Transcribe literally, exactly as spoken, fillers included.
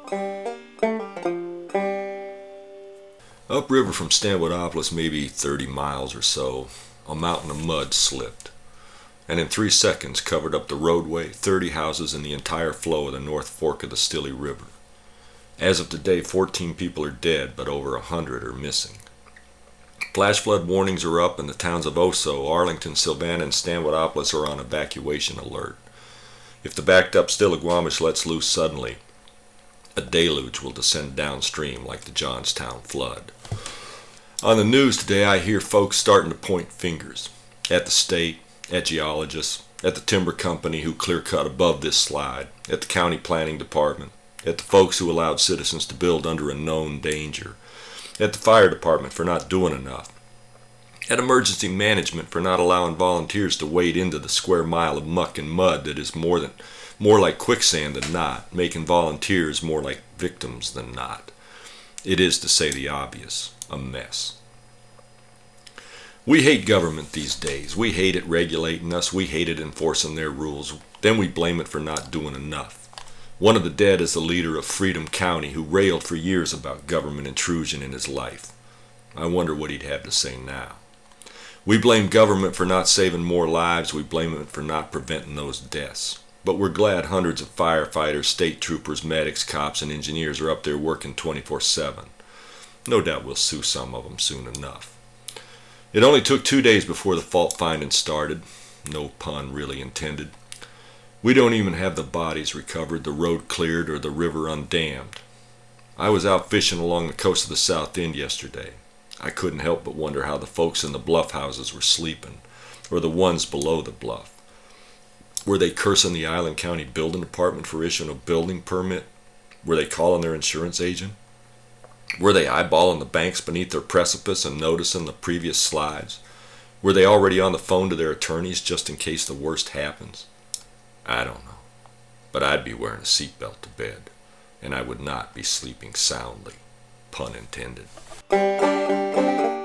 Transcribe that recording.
Upriver from Stanwodopolis, maybe thirty miles or so, a mountain of mud slipped, and in three seconds covered up the roadway, thirty houses, and the entire flow of the North Fork of the Stille River. As of today, fourteen people are dead, but over a hundred are missing. Flash flood warnings are up, and the towns of Oso, Arlington, Sylvana, and Stanwodopolis are on evacuation alert. If the backed-up Stillaguamish lets loose suddenly, a deluge will descend downstream like the Johnstown flood. On the news today, I hear folks starting to point fingers at the state, at geologists, at the timber company who clear-cut above this slide, at the county planning department, at the folks who allowed citizens to build under a known danger, at the fire department for not doing enough, at emergency management for not allowing volunteers to wade into the square mile of muck and mud that is more than more like quicksand than not, making volunteers more like victims than not. It is, to say the obvious, a mess. We hate government these days. We hate it regulating us. We hate it enforcing their rules. Then we blame it for not doing enough. One of the dead is the leader of Freedom County, who railed for years about government intrusion in his life. I wonder what he'd have to say now. We blame government for not saving more lives. We blame it for not preventing those deaths. But we're glad hundreds of firefighters, state troopers, medics, cops, and engineers are up there working twenty-four seven. No doubt we'll sue some of them soon enough. It only took two days before the fault finding started. No pun really intended. We don't even have the bodies recovered, the road cleared, or the river undammed. I was out fishing along the coast of the South End yesterday. I couldn't help but wonder how the folks in the bluff houses were sleeping, or the ones below the bluff. Were they cursing the Island County Building Department for issuing a building permit? Were they calling their insurance agent? Were they eyeballing the banks beneath their precipice and noticing the previous slides? Were they already on the phone to their attorneys just in case the worst happens? I don't know. But I'd be wearing a seatbelt to bed, and I would not be sleeping soundly. Pun intended.